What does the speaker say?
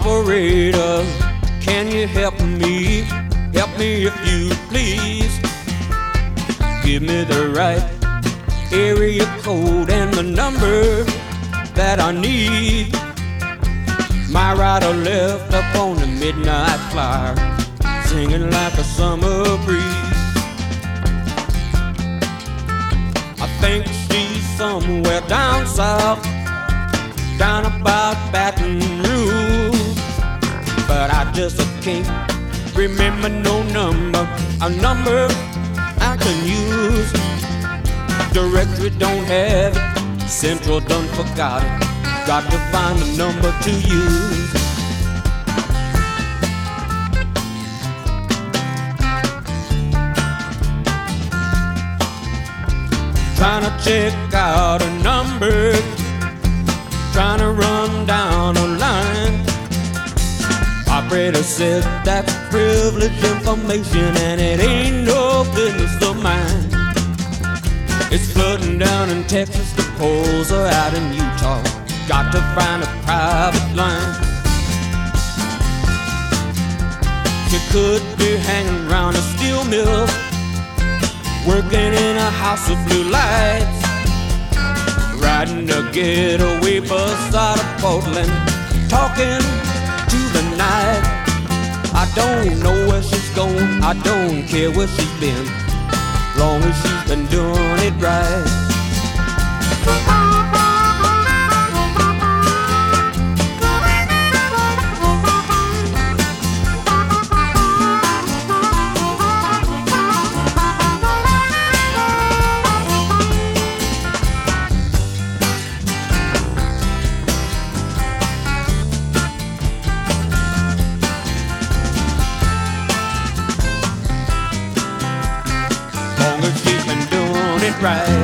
operator, can you help me? Help me if you please. Give me the right area code and the number that I need. My right or left up on the midnight flyer, singing like a summer breeze. I think she's somewhere down south, down about Baton Rouge, but I just can't remember no number, a number I can use. Directory don't have it, Central done forgot it. Got to find a number to use. Trying to check out a number, trying to run down a line. Operator said that's privileged information and it ain't no business of mine. It's flooding down in Texas, the poles are out in Utah. Got to find a private line. She could be hanging around a steel mill, working in a house of blue lights, riding a getaway bus out of Portland, talking to the night. I don't know where she's going, I don't care where she's been, long as she's been doing it right. Right.